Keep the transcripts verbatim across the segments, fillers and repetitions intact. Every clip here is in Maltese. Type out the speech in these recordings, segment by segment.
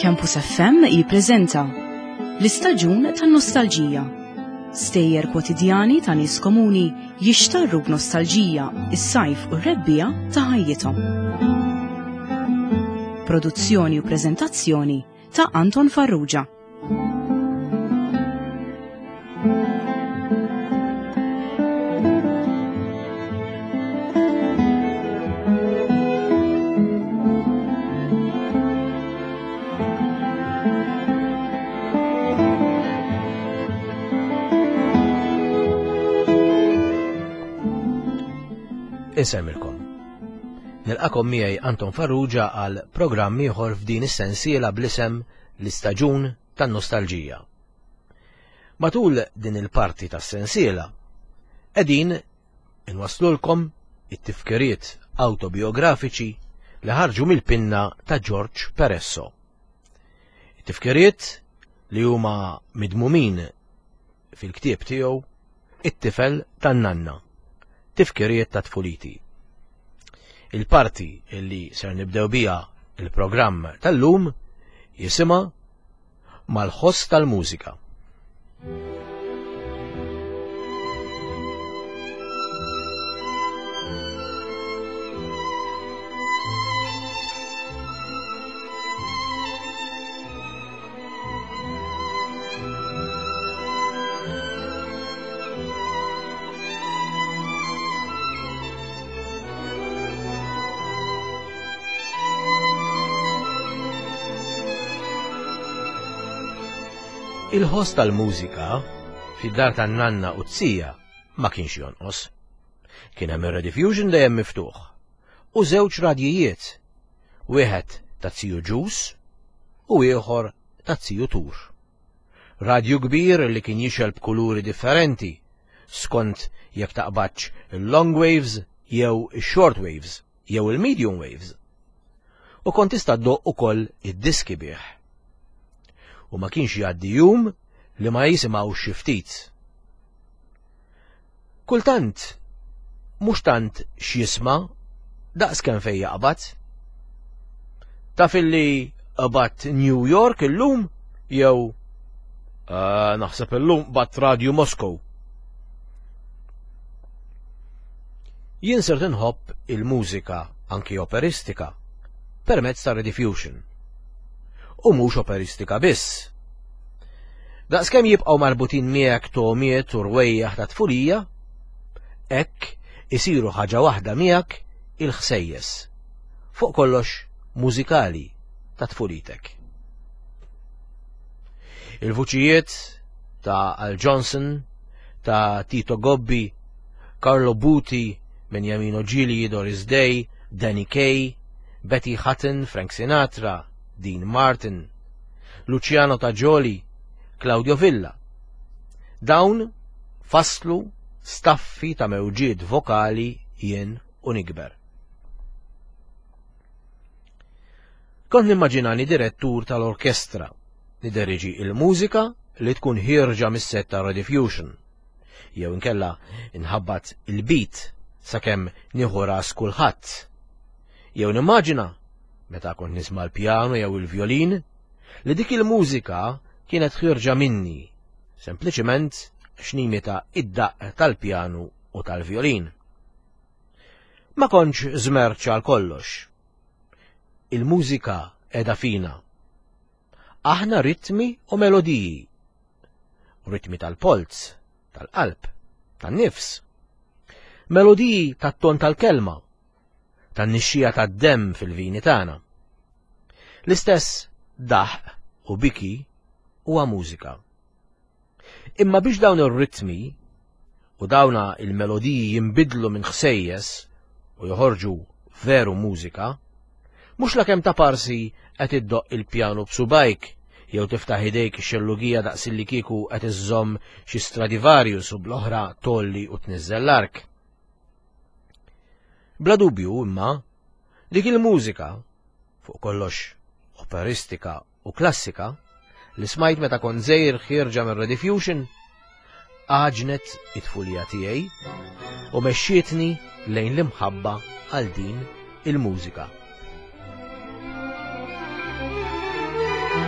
Campus F M jippreżenta l-istaġun tan-nostalġija. Stejjer kwotidjani ta' nies komuni jixtarru b'nostalġija is-sajf u r-rebbija ta' ħajjithom. Produzzjoni u preżentazzjoni ta' Anton Farrugia. Insemmilkom. Nilqakom miegħi Anton Farrugia għal programm ieħor f'din is-sensiela bl-isem l-istaġun tan-nostalġija. Matul din il-parti tas-sensiela qegħdin inwasslulkom it-tifkiriet awtobiografiċi li ħarġu mill-pinna ta' George Peresso. It-tifkiriet li huma midmumin fil-ktieb tiegħu It-tifel tan-nanna. Tifkiriet ta' tfuliti. Il-parti illi ser nibdew bija il-programm tal-lum jisima mal-ħoss tal-mużika. Il-ħoss tal-mużika fid-dar tan-nanna u t-sija ma kienx jonqos. Kien hemm ir-rediffusion dejjem miftuħ u żewġ radjijiet, wieħed ta' Tziju Ġus u ieħor ta' Tziju Tur. Radju kbir li kien jixel b'kuluri differenti skont jekk taqbadx il-long waves jew ix-short waves jew il-medium waves. U kont tista' ddoqq ukoll id-diski bih. U ma kienx jgħaddi jum li ma jisimgħu xi ftit. Kultant mhux tant x'jisma' daqskemm fejn jaqbad. Taf illi qbad New York illum jew uh, naħseb illum qbad Radio Moscow. Jien sirt inħobb il-mużika anki operistika permezz ta' rediffusion. U mhux operistika biss. Daqskemm jibqgħu marbutin miegħek tomiet u rwejjaħ ta' tfulija, hekk isiru ħaġa waħda miegħek il-ħsejjes, fuq kollox mużikali ta' tfulitek. Il-vuċijiet ta' Al Johnson, ta' Tito Gobbi, Carlo Buti, Beniamino Gigli, Doris Day, Danny Kaye, Betty Hutton, Frank Sinatra, Dean Martin, Luciano Tajoli, Claudio Villa. Dawn faslu staffi ta' mewġied vokali jien u nikber. Kont nimmaġinani direttur tal-orkestra li deriġi il-mużika li tkun ħirġa mis-set ta' rediffusion, jew inkella inħabbat il-beat sakemm nieħu ras kulħadd. Jew nimmaġina meta kont nisma' l-pjano jew il-vjolin li dik il-mużika kienet ħirġa minni, sempliċement x'nimita id-daqq tal-pjanu u tal-vjolin. Ma kontx żmerċ għal kollox. Il-mużika qiegħda fina. Aħna ritmi u melodiji. Ritmi tal-polz, tal-qalb, tan-nifs. Melodiji tat-ton tal-kelma, tan-nixxija tad-demm fil-vini tagħna. L-istess daħq u biki huwa mużika. Imma biex dawn ir-ritmi u dawna il-melodiji jinbidlu minn ħsejjes u joħorġu veru mużika, mhux lakemm ta' parsi qed iddoqq il-pjanu b'subajk jew tiftaħ idejk ix-xellugija daqs li kieku qed iżżomm xi Stradivarius u bl-oħra tolli u tniżżel l-ark. Bla dubju imma dik il-mużika fuq kollox operistika u klassika li smajt meta kont żgħir ħirġa mir rediffusion għaġnet it-tfulija tiegħi u mexxietni lejn l-imħabba għal din il-mużika.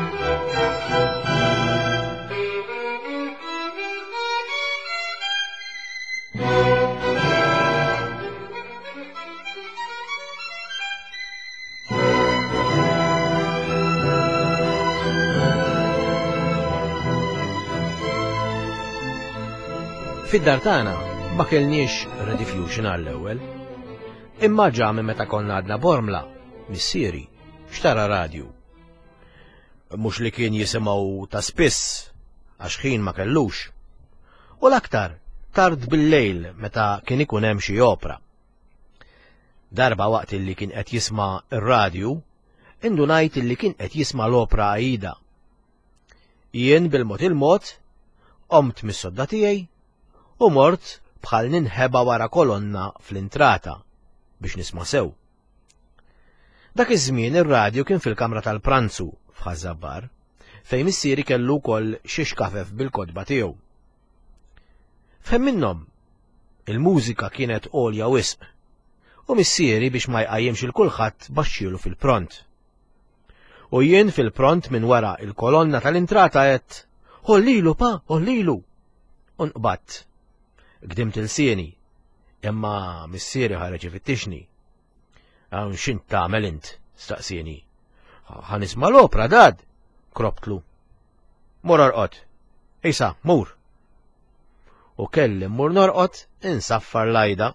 Fid-dar tagħna ma kellniex rediffusion għall-ewwel. Imma ġa minn meta konna għadna Bormla, missieri xtara radju. Mhux li kien jisimgħu ta' spiss għax ħin ma kellux. U l-aktar tard bil-lejl meta kien ikun hemm xi opra. Darba waqt illi kien qed jisma' ir-radju, indunajt illi kien qed jisma' l-opra Aida. Jien bil-mod il-mod qomt mis-sodda tiegħi u mort bħal ninħeba wara kolonna fl-intrata biex nisma' sew. Dak iż-żmien ir-radju kien fil-kamra tal-pranzu f'Ħażabbar fejn missieri kellu wkoll xi xkafef bil-kotba tiegħu. F'hemm minnhom il-mużika kienet għolja wisq u missieri biex ma jqajjimx il kulħadd baxxielu fil-pront. U jien fil-pront minn wara il-kolonna tal-intrata qed ħollilu pa, ħollilu. U nqbadt. Gdimt il-sieni, imma missieri ħareġ ifittixni. Hawn x'int tagħmel int, staqsieni. Ħanisma' l-opra dad, kroptlu. Mur orqod. Isa, mur. U kelli mmur norqod insaffar l-Ajda.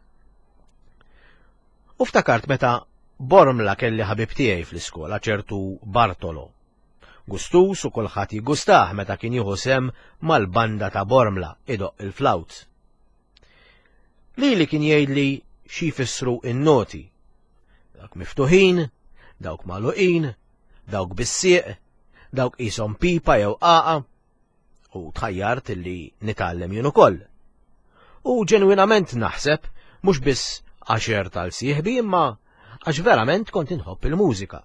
U ftakart meta Bormla kelli ħabib tiegħi fl-iskola ċertu Bartolo. Gustus u kulħadd jiggustah meta kien jieħu sem mal-banda ta' Bormla idoq il-flawt. Lili kien jgħidli xi jfissru in-noti. Dawk miftuħin, dawk magħluqin, dawk bissieq, dawk qishom pipa jew qaqa, u tħajjart illi nitgħallem jien ukoll. U ġenwinament naħseb mhux biss għaxer tal-sieħbi imma għax verament kont inħobb il-mużika.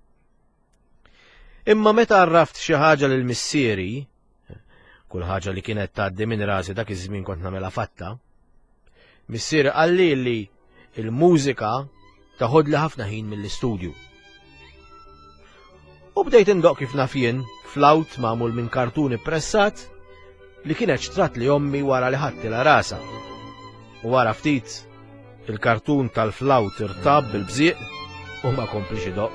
Imma meta arraft xi ħaġa lil missieri, kull ħaġa li kienet tgħaddi minn rasi dak iż-żmien kont nagħmilha fatta, missieri qalli li il-mużika taħodli ħafna ħin mill-istudju. U bdejt indoq kif naf jien flawt magħmul minn kartun ippressat li kienet xtrat li ommi wara li ħadtilha rasa. U wara ftit il-kartun tal-flawt irtab bil-bżieq u ma komplix idoq.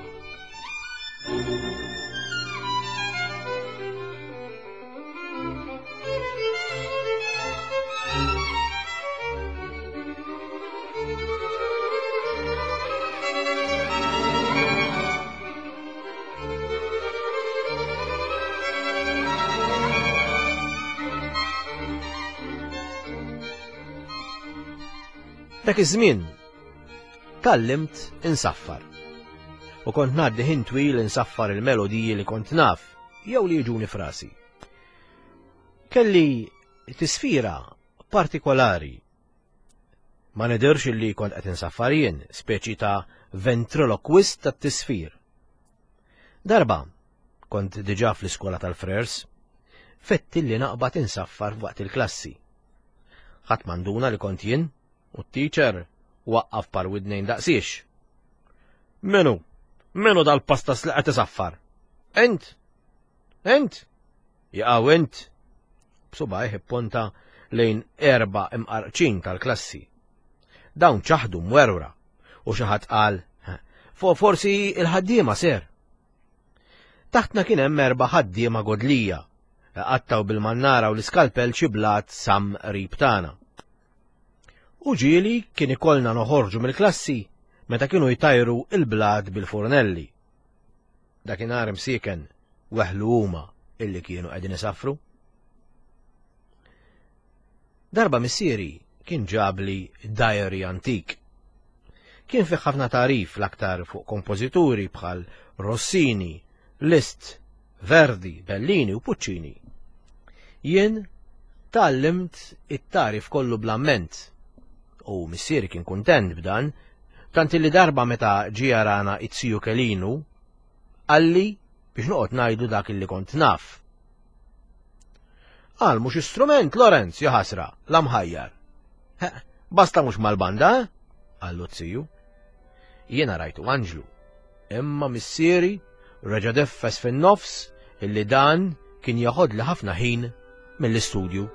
Dak iż-żmien tallimt insaffar. U kont ngħaddi ħin twil insaffar il-melodiji li kont naf jew li jiġuni frasi. Kelli tisfira partikolari. Ma nidirx illi kont qed insaffar jien, speċi ta' ventriloquist tat-tisfir. Darba kont diġà fl-iskola tal-Frers, fetti li naqbad insaffar waqt il-klassi. Ħadd manduna li kont jien u t-teacher waqqaf par widnejn daqsiex. Menu, menu dal-pastas li qed isaffar? Ent? Ent? Jaqgħu ent? B'subgħih ippunta lejn erba' imqarqċin tal-klassi. Dawn ċaħdu mwerwra u xi ħadd qal forsi il-ħaddiema ser. Taħtna kien hemm erba' ħaddiema godlija, qattaw bil-mannara u l-iskalpel xi blat sam qrib tagħna. U ġieli kien ikollna noħorġu mill-klassi meta kienu jtajru il-blad bil-fornelli. Dakinhar imsieken weħlu huma illi kienu qegħdin isaffru. Darba missieri kien ġabli diary antik. Kien fih ħafna tarif l-aktar fuq kompożituri bħal Rossini, Liszt, Verdi, Bellini u Puccini. Jien tallimt it-tarif kollu bl-amment. U missieri kien kuntent b'dan, tant li darba meta ġie jarana it-siju Kelinu, għalli biex noqgħod ngħidu dak illi kont naf. Qal mhux istrument, Lorenz, ja ħasra, la mħajjar. Basta mhux mal-banda, għallu t-siju. Jiena rajtu Anġlu, imma missieri reġa' deffes fin-nofs illi dan kien jaħodli ħafna ħin mill-istudju.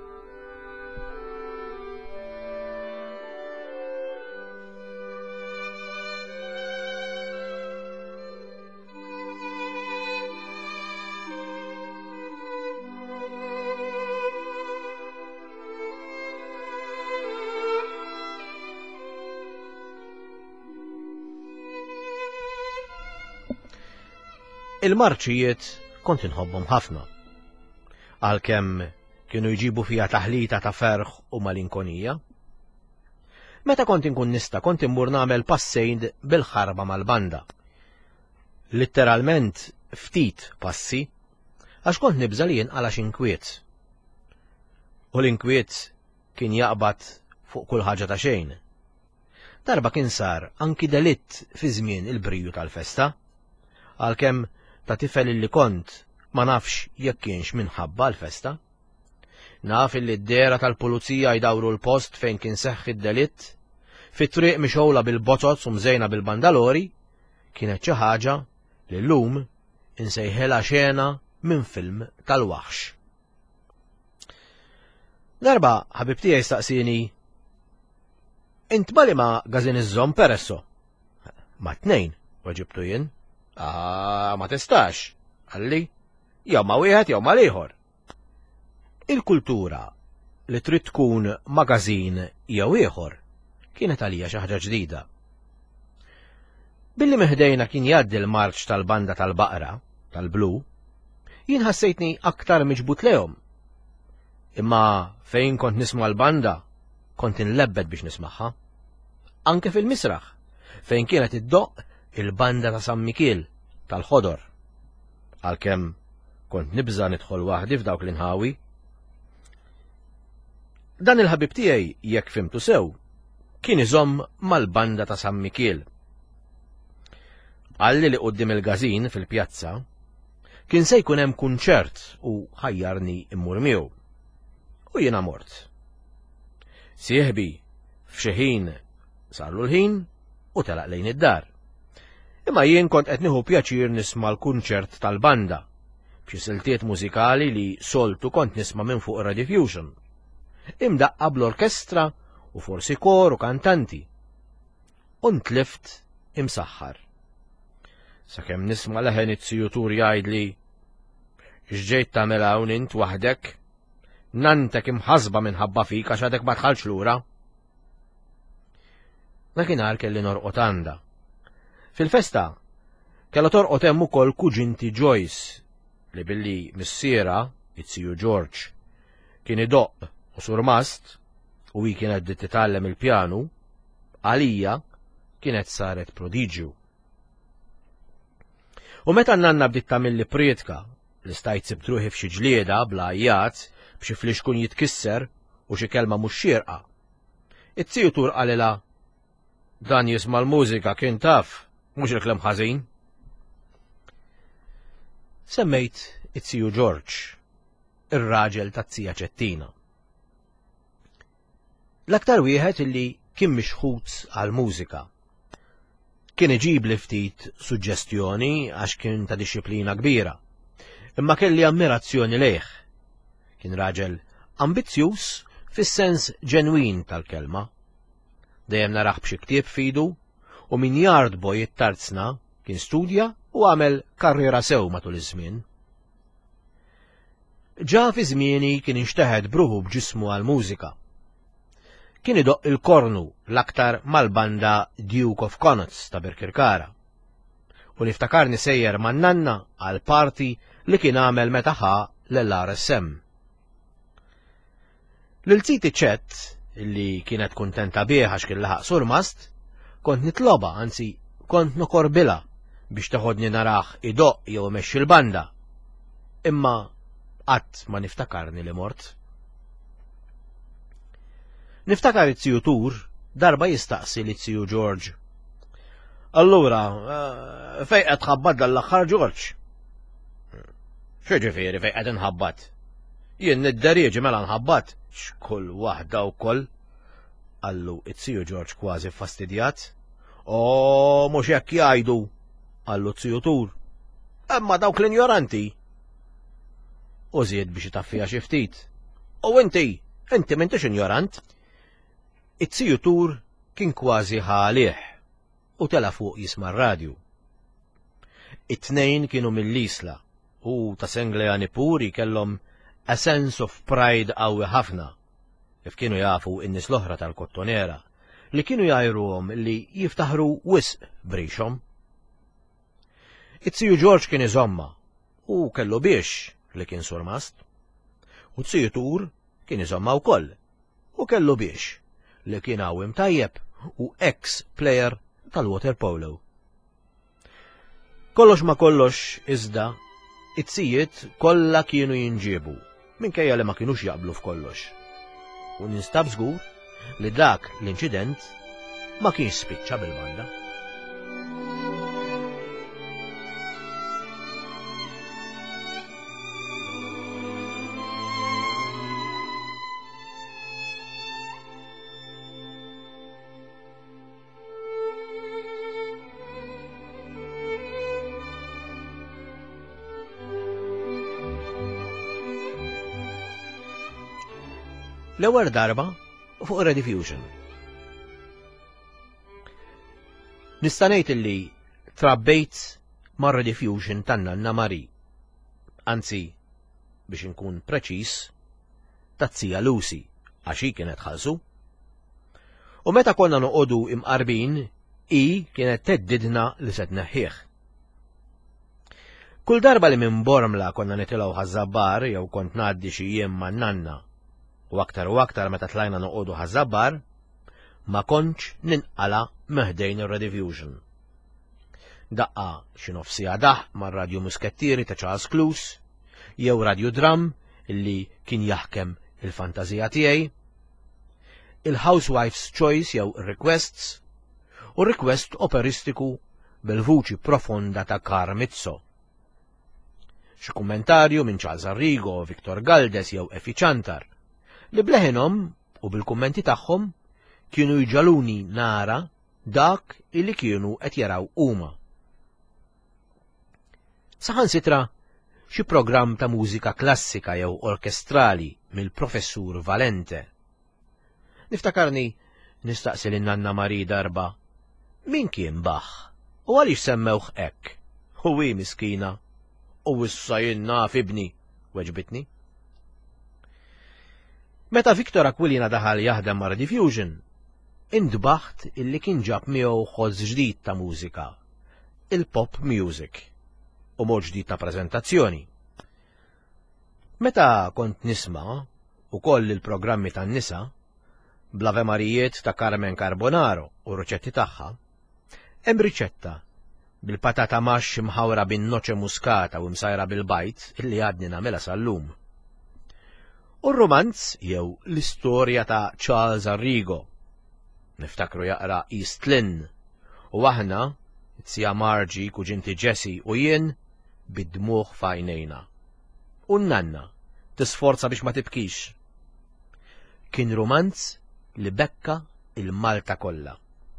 Il-marċijiet kont inħobbhom ħafna. Għalkemm kienu jġibu fija taħlita ta' ferħ u malinkonija. Meta kont inkun nista' kont immur nagħmel passejn bil-ħarba mal-banda. Litteralment ftit passi, għax kont nibża li jinqala x'inkwiet. U l-inkwiet kien jaqbad fuq kull ħaġa ta' xejn. Darba kien sar anki delitt fi żmien il-briju tal-festa, għalkemm ta' tifel illi kont ma nafx jekk kienx minħabba l-festa. Naf illi d-dera tal-pulizija jdawru l-post fejn kien seħħ id-delitt, fit-triq mixowla bil-botot u mżejna bil-bandalori, kienet xi ħaġa li llum insejħilha xena minn film tal-waħx. Darba ħabib tiegħi staqsini: Int bali ma gazin iż-żomm peresso? Ma tnejn, waġibtu jien. Ah, ma tistax, għalli, jew ma wieħed jew ma l-ieħor. Il-kultura li trid tkun magażin jew ieħor kienet għalija xi ħaġa ġdida. Billi meħdejna kien jgħaddi l-marċ tal-banda tal-baqra, tal-blu, jien ħassejtni aktar miġbut lehom. Imma fejn kont nisma' l-banda, kont inlebbed biex nismagħha. Anke fil-misraħ, fejn kienet iddoq il-banda ta' San Mikiel tal-ħodor. Għalkemm kont nibża nidħol waħdi f'dawk l-inħawi. Dan il-ħabib tiegħi, jekk fimtu sew, kien iżomm mal-banda ta' San Mikiel. Għalli li qudiem il-gażin fil-pjazza kien se jkun hemm kunċert u ħajjarni immur miegħu. U jiena mort. Sieħbi f'xi ħin sarlu l-ħin u telaq lejn id-dar. Imma jien kont qed nieħu pjaċir nisma' l-kunċert tal-banda b'xi siltiet mużikali li soltu kont nisma' minn fuq Rediffusion, imdaqqa bl-orkestra u forsi kor u kantanti. U ntlift imsaħħar. Sakemm nisma' leħen it-Siju jgħidli: X'ġejt tagħmel hawn int waħdek? Nantek imħasba minħabba fik għax għadek ma tħallx lura. Dakinhar kelli norqod għanda. Fil-festa kellha torqod hemm ukoll kuġinti Joyce li billi missiera it-Siju George kien idoq u surmast u hi kienet bdiet titgħallem il-pjanu, għalija kienet saret prodiġju. U meta n-nanna bdiet tagħmilli prietka li stajt sibt ruħi f'xi ġlieda bla ajjat b'xi fliexkun jitkisser u xi kelma mhux xierqa. It-Siju qalilha: Dan jisma' l-mużika kien taf, mhux il-klem ħażin. Semmejt it-Siju George, ir-raġel tat-Tija Ċettina. L-aktar wieħed illi kien mixħut għall-mużika. Kien iġib li ftit suġġestjoni għax kien ta' dixxiplina kbira, imma kelli ammirazzjoni lejh. Kien raġel ambizzjuż fis-sens ġenwin tal-kelma. Dejjem naraħ b'xi ktieb f'idu u min Yard Boy it-tarzna kien studja u għamel karriera sew matul iż-żmien. Ġa fi żmieni kien inxteħed bruħu b'ġismu għall-mużika. Kien idoq il-kornu l-aktar mal-banda Duke of Connaught ta' Birkirkara. U niftakarni sejjer man-nanna għal parti li kien għamel meta ħa l-R S M. Lil-Titi ċett, illi kienet kuntenta bih għax kien laħaq surmast, kont nitloba, anzi kont nokorbila biex taħodni naraħ idoq jew imexxi l-banda. Imma qatt ma niftakarni li mort. Niftakar it-Siju Tur darba jistaqsi li t-Siju George: Allura, fejn qed tħabbad dal-aħħar George? X'ġifieri fejn qed inħabbad? Jien nidderieġi mela nħabbad. X'kull waħda wkoll? Allu it-Siju George kważi fastidjat. O mhux hekk jgħidu, allu t-Siju Tur. Imma dawk l-injoranti. U żied biex itaffija xi ftit. U inti, inti m'intix injorant. It-Siju Tur kien kważi ħalih u tela fuq jisma' r-radju. It-tnejn kienu mill-Isla u ta' Senglejani puri kellhom a sense of pride qawwi ħafna, kif kienu jafu in-nies l-oħra tal-Kottonera li kienu jgħajruhom li jiftaħru wisq b'rixhom. It-tiju George kien iżomma u kellu biex li kien surmast. U t-tiju Tur kien iżomma wkoll u kellu biex li kien għawim tajjeb u ex-player tal-water polo. Kollox ma kollox iżda, it-tzijiet kollha kienu jinġiebu minkejja li ma kienux jaqblu f'kollox. U ninstab żgur li dak l-inċident ma kienx spiċċa bil-banda. L-ewwel darba fuq Rediffusion. Nista' ngħid illi trabbejt mar Rediffusion tan-Nanna Mari. Anzi, biex inkun preċiż, tat-Tija Lucy għax hi kienet ħalsu. U meta konna noqogħdu imqarbin, hi kienet teddidna li se tneħħih. Kull darba li minn Bormla konna nitilgħu ħażabbar jew kont ngħaddi xi jiem man-Nanna, u aktar u aktar meta tlajna noqogħdu ħażabbar, ma kontx ninqala meħdejn ir-Rediffusion. Daqqa xi nofsija daħ mar-Radju Muskettieri ta' Charles Cluse, jew Radio Drum illi kien jaħkem il-fantażija tiegħi, il-Housewife's Choice jew Requests, u request operistiku bil-vuċi profonda ta' Carmizzo. Xi kummentarju minn Charles Arrigo, Victor Galdes jew Effi Chantar, li bleħinhom u bil-kummenti tagħhom kienu jġaluni nara dak illi kienu qed jaraw huma. Saħansitra xi programm ta' mużika klassika jew orkestrali mill-professur Valente. Niftakarni nistaqsi lin-Nanna Mari darba min kien Bach u għaliex semmewh hekk. U hi miskina u issa jien naf ibni, weġbitni. Meta Victor Aquilina daħal jaħdem ma' Rediffusion, indbaħt illi kien ġab miegħu ħoż ġdid ta' mużika, il-pop music, u mod ġdid ta' preżentazzjoni. Meta kont nisma' ukoll il-programmi tan-nisa, bl-Avemarijiet ta' Carmen Carbonaro u r-riċetti tagħha, hemm riċetta bil-patata max mħawra bin-noċe muskata u msajra bil-bajt illi għadni nagħmilha sal-lum. U r-romanz jew l-istorja ta' Charles Arrigo. Niftakru jaqra East Lynne, u aħna, it-sija Margie, kuġinti Jessie u jien, bid-dmuħ f'għajnejna. U n-Nanna tisforza biex ma tibkix. Kien romanz li bekka il-Malta kollha.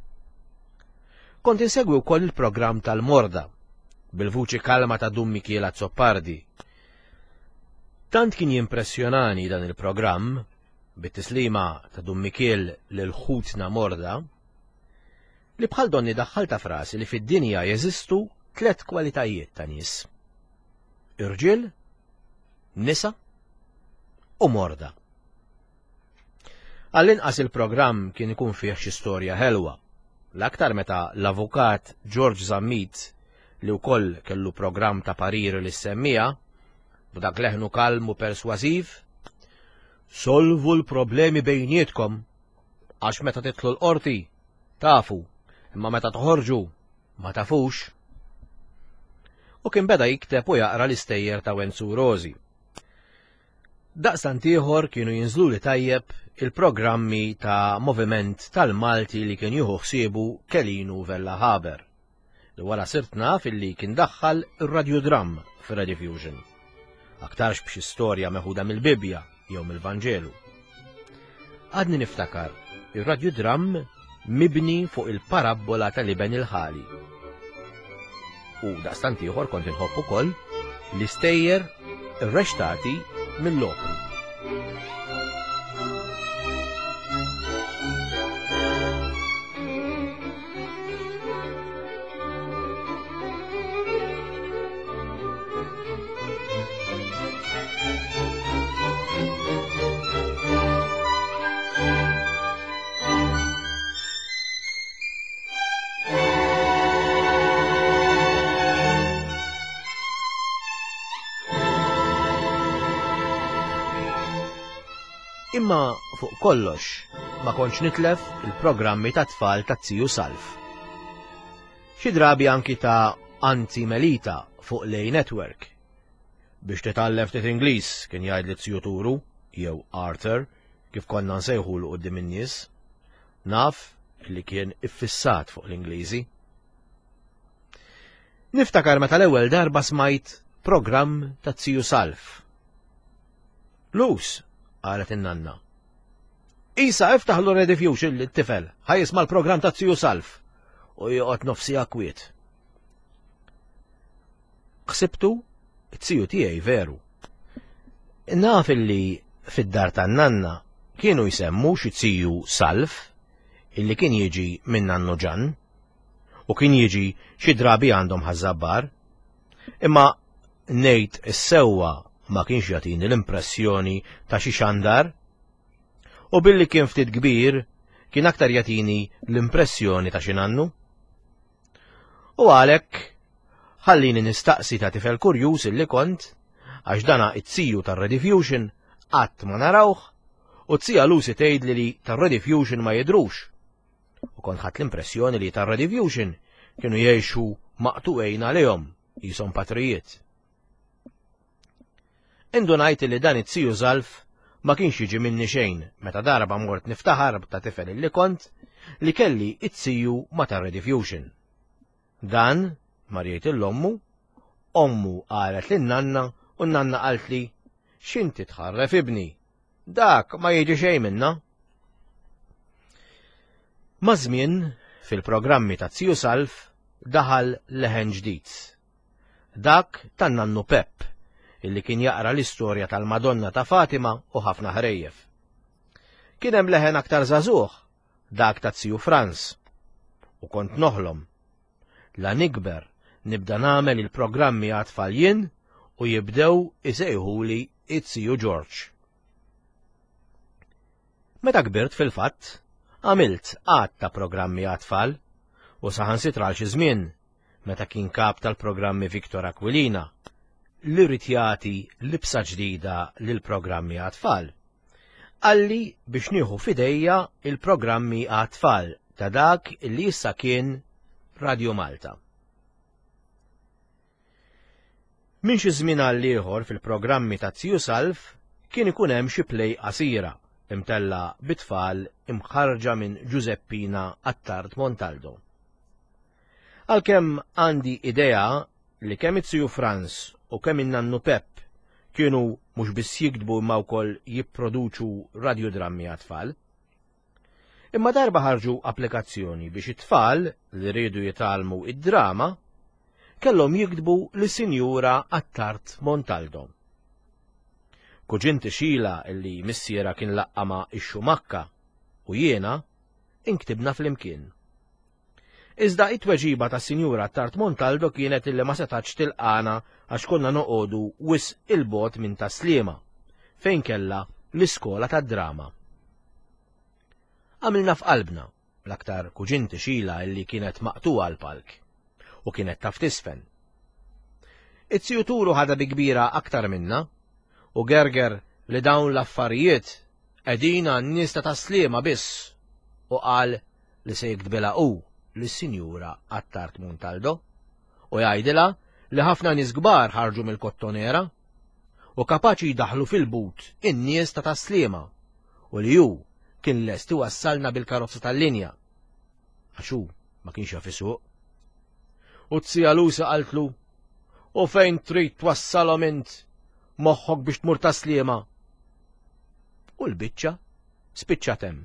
Kont insegwi wkoll il-programm tal-Morda, bil-vuċi kalma ta' Dum Mikiela Zoppardi. Tant kien jimpressjonani dan il-programm, bit-tislima ta' Dum Mikiel lil ħutna Morda, li bħal donni daħħalta frasi li fid-dinja jeżistu tliet kwalitajiet ta' nies: irġiel, nisa u morda. Għall-inqas il-programm kien ikun fih xi storja ħelwa, l-aktar meta l-avukat George Zammit li wkoll kellu programm ta' parir li semmija, b'dak leħnu kalmu perswasiv, solvu l-problemi bejnietkom, għax meta titlu l-qorti, tafu, imma meta toħorġu, ma tafux. U kien beda jikteb u jaqra l-istejjer ta' Wenzu Rosi. Daqstant ieħor kienu jinżlu li tajjeb il-programmi ta' moviment tal-Malti li kien jieħu ħsiebu Kelinu Vella Haber, li wara sirt naf illi kien daħħal ir-Radio Drum fir-Rediffusion. Aktarx b'xi storja meħuda mill-Bibja jew mill-Vanġelu. Għadni niftakar, ir-Radio Drum mibni fuq il-parabola ta' Liben il-Ħali. U daqstant ieħor kont inħobb ukoll l-istejjer irrextati mill-opru. Imma fuq kollox ma kontx nitlef il-programmi ta' tfal ta' Ziju Salf. Xi drabi anki ta' Anti Melita fuq Lej Network. Biex titgħallem ftit Ingliż kien jgħidli Ziju Turu jew Arthur kif konna nsejħulu quddiem in-nies. Naf li kien iffissat fuq l-Ingliżi. Niftakar meta l-ewwel darba smajt programm ta' Ziju Salf. Lus, qalet in-nanna. Isa iftaħ l redifjuxin l-tifel, ħajisma l-programm ta' Ziju Salf u joqgħod nofsija kwiet. Ħsibtu t-Ziju tiegħi veru. Naf illi fid-dar tan-nanna kienu jsemmu xi Ziju Salf illi kien jiġi minn Nannu Ġan u kien jiġi xi drabi għandhom ħażabbar, imma ngħid is-sewwa ma kienx jagħtini l-impressjoni ta' xi xandar u billi kien ftit kbir kien aktar jagħtini l-impressjoni ta' xi nannu. U għalhekk ħallini nistaqsi ta' tifel kurjuż illi kont għax dana it-Ziju tar-Rediffusion qatt ma narawh u t-Zija Lucy tgħidli li tar-Rediffusion ma jidhrux. U kont ħadt l-impressjoni li tar-Rediffusion kienu jgħixu maqtuqejn għalihom qishom patrijiet. Indunajt li dan it-Ziju Salf ma kienx jiġi minni xejn meta darba mort niftaħar ta' tifel illi kont li kelli it-Ziju ma tar-Rediffusion. Dan ma rjejt l-ommu, ommu qalet lin-nanna u n-nanna qalt li x'inti tħarref ibni, dak ma jiġi xejn minna. Ma' żmien fil-programmi ta' Ziju Salf daħal leħen ġdid. Dak tan-nannu Pepp illi kien jaqra l-istorja tal-Madonna ta' Fatima u ħafna ħrejjef. Kien hemm leħen aktar żagħżugħ, dak ta' Ziju Franz. U kont noħlom la nikber nibda nagħmel il-programmi għat-tfal jien u jibdew isejħuli it-Ziju George. Meta kbirt fil-fatt, għamilt għad ta' programmi għat-tfal u saħansitra għal xi żmien meta kien kap tal-programmi Victor Aquilina li rrid jagħti libsa ġdida lil programmi għat-tfal. Għalli biex nieħu fidejja il-programmi għat-tfal ta' dak li issa kien Radio Malta. Min xi żmien għal ieħor fil-programmi ta' Ziju Salf kien ikun hemm xi plej qasira imtella bit-tfal imħarġa minn Giuseppina Attard Montaldo. Għalkemm għandi idea li kemm it-Ziju Franz u kemm in-nannu Pepp kienu mhux biss jikdbu imma wkoll jipproduċu radiodrammi għat-tfal. Imma darba ħarġu applikazzjoni biex it-tfal li rridu jitalmu id-drama kellhom jikdbu lis-Sinjura Attard Montaldo. Kuġinti Xila illi missiera kien laqqama ix-Xumakka u jiena inktibna flimkien. Iżda it-tweġiba ta' Sinjura Attard Montaldo kienet illi ma setax tilqana għax konna noqogħdu wis il-bot minn Taslima, fejn kella l-iskola tad-drama. Għamilna f'qalbna l-aktar kuġinti Xila illi kienet maqtuha l-palk u kienet taf tisfen. It-Ziju Turu ħada bi kbira aktar minna u gerger li dawn l-affarijiet qegħdin għan-nies ta' Taslima biss u qal li se jikdbilha hu lis-Sinjura Attard Montaldo u jgħidilha li ħafna nies kbar ħarġu mill-Kottonera u kapaċi jdaħlu fil-but in-nies ta' Taslima u li hu kien lest iwassalna bil-karozza tal-linja għax hu ma kienx jaf isuq. U t-Zija Lucy qaltlu u fejn trid twassalhom int moħħok biex tmur Taslima. U l-biċċa spiċċat hemm.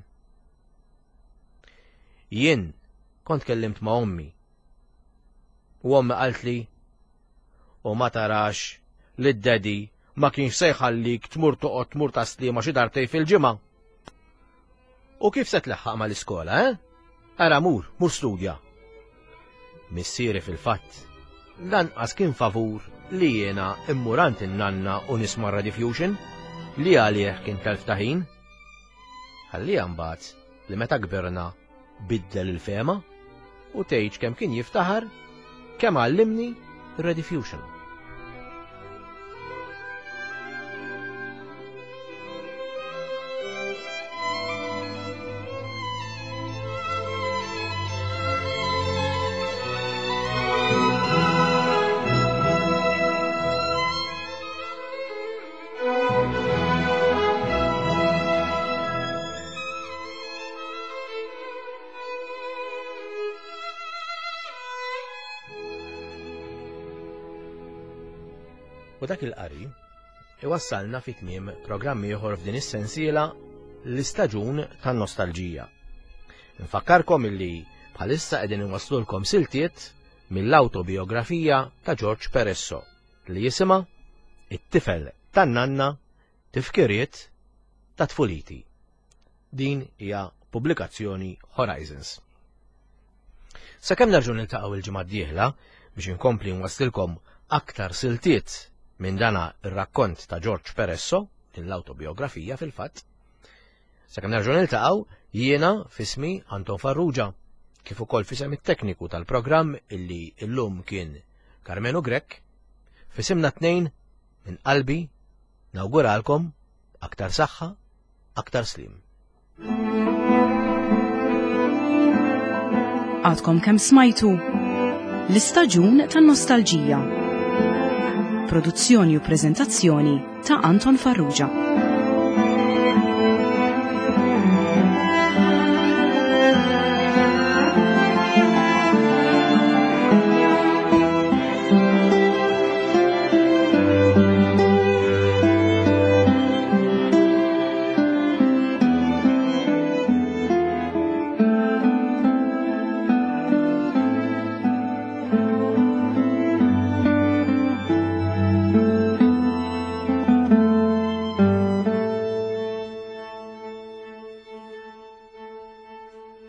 Jien kont kellimt ma' ommi. U ommi qalt li u ma tarax li d-dedi ma kienx se jħallik tmur toqgħod tmur Taslima xi dartej fil-ġimgħa. U kif se tleħħaq mal-iskola, eh? Ara mur, mur studja. Missieri fil-fatt lanqas kien favur li jiena immurant in-nanna u nisma' Rediffusion li għalih kien telf ta' ħin. Ħallija mbagħad li meta kbirna biddel il-fema u tgħid kemm kien jiftaħar kemm għallimni Rediffusion. U dak il-qari iwassalna fit-tmiem programm ieħor f'din is-sensiela l-istaġun tan-nostalġija. Nfakkarkom illi bħalissa qegħdin inwasslulkom siltiet mill-awtobiografija ta' George Peresso li jisimha It-tifel tan-nanna tifkiriet ta' tfuliti. Din hija pubblikazzjoni Horizons. Sakemm nerġgħu niltaqgħu il-ġimgħa d-dieħla biex inkompli nwassilkom aktar siltiet minn dana ir-rakkont ta' George Peresso, l-awtobiografija fil-fatt. Sakemm nerġgħu niltaqgħu jiena fismi Anton Farrugia, kif ukoll fisem it-tekniku tal-programm illi llum kien Carmenu Grek, fisimna tnejn minn qalbi nawguralkom aktar saħħa, aktar slim. Għadkom kemm smajtu l-istaġun tan-nostalġija. Produzzjoni u preżentazzjoni ta' Anton Farrugia.